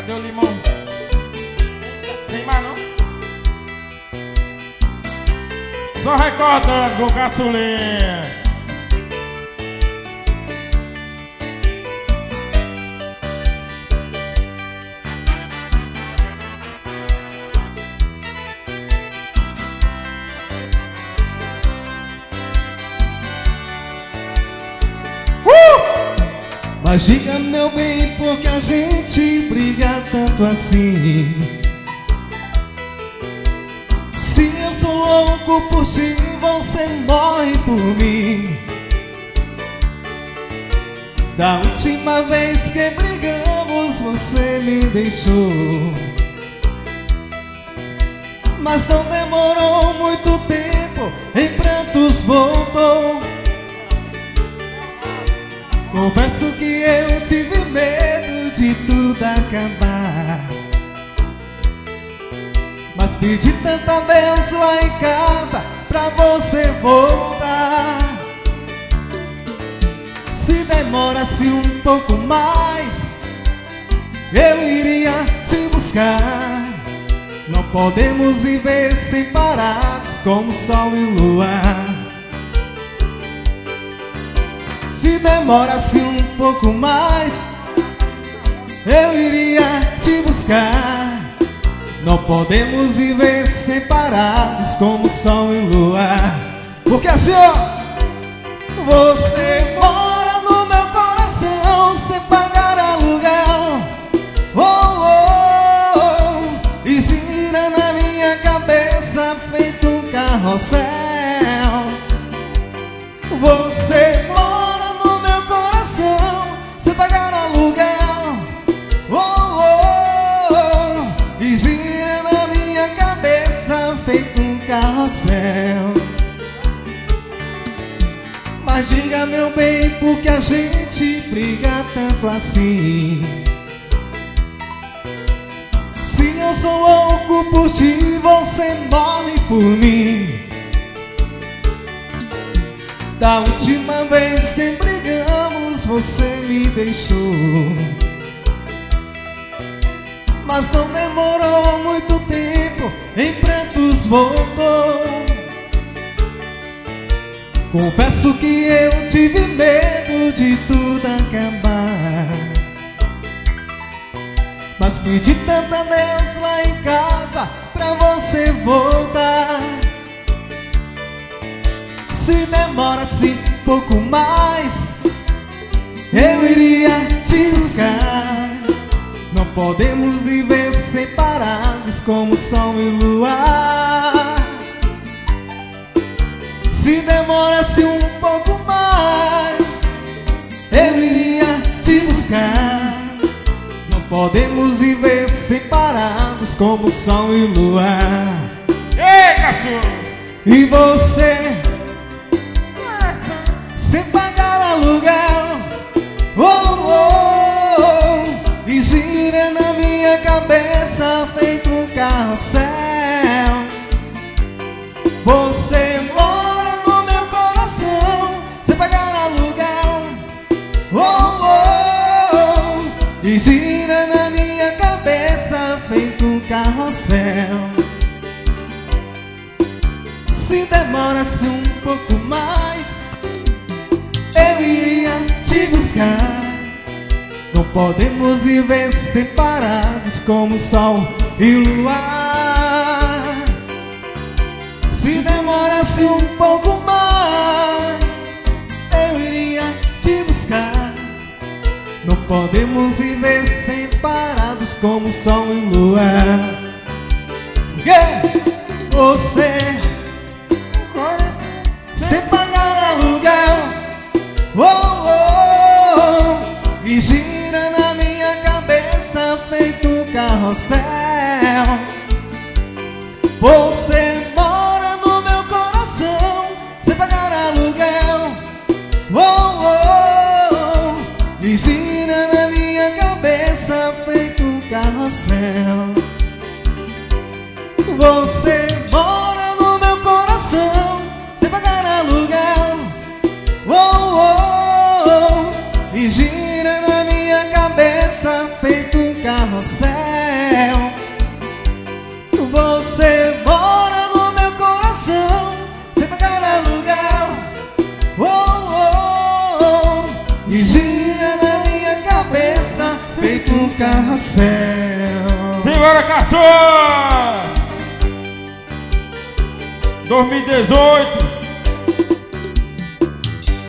Cadê o limão? Tem mais não? Só recordando com o caçulinha. Mas diga, meu bem, por que a gente briga tanto assim? Se eu sou louco por ti, você morre por mim. Da última vez que brigamos, você me deixou. Mas não demorou muito tempo, em prantos voltou. Confesso que eu tive medo de tudo acabar, mas pedi tanto a Deus lá em casa pra você voltar. Se demorasse um pouco mais, eu iria te buscar. Não podemos viver separados como sol e luar. Se demorasse um pouco mais, eu iria te buscar. Não podemos viver separados como sol e luar. Porque assim, ó, você mora no meu coração sem pagar aluguel. Oh, oh, oh, e gira na minha cabeça feito um carrossel. Você mora no meu coração sem pagar aluguel. Oh, oh, oh, e gira na minha cabeça feito um carrossel. Mas diga, meu bem, por que a gente briga tanto assim? Se eu sou louco por ti, você morre por mim. Da última vez que brigamos, você me deixou. Mas não demorou muito tempo, em prantos voltou. Confesso que eu tive medo de tudo acabar, mas pedi tanto a Deus lá em casa pra você voltar. Se demorasse um pouco mais, eu iria te buscar. Não podemos viver separados como sol e luar. Se demorasse um pouco mais, eu iria te buscar. Não podemos viver separados como sol e luar. Ei, cachorro! E você sem pagar aluguel, oh, oh, oh, e gira na minha cabeça feito um carrossel. Você mora no meu coração sem pagar aluguel, oh, oh, oh, e gira na minha cabeça feito um carrossel. Se demorasse um pouco mais, eu iria te buscar. Não podemos viver separados como sol e luar. Se demorasse um pouco mais, eu iria te buscar. Não podemos viver separados como sol e luar. Yeah! Você sem pagar aluguel, oh, oh, oh, e gira na minha cabeça feito um carrossel. Você mora no meu coração sem pagar aluguel, oh, oh, oh, e gira na minha cabeça feito um carrossel. Você mora no meu coração sem pagar aluguel, oh, oh, oh, e gira na minha cabeça feito um carro carrossel. Você mora no meu coração sem pagar aluguel. E gira na minha cabeça feito um carrossel. Simbora, Caçu! 2018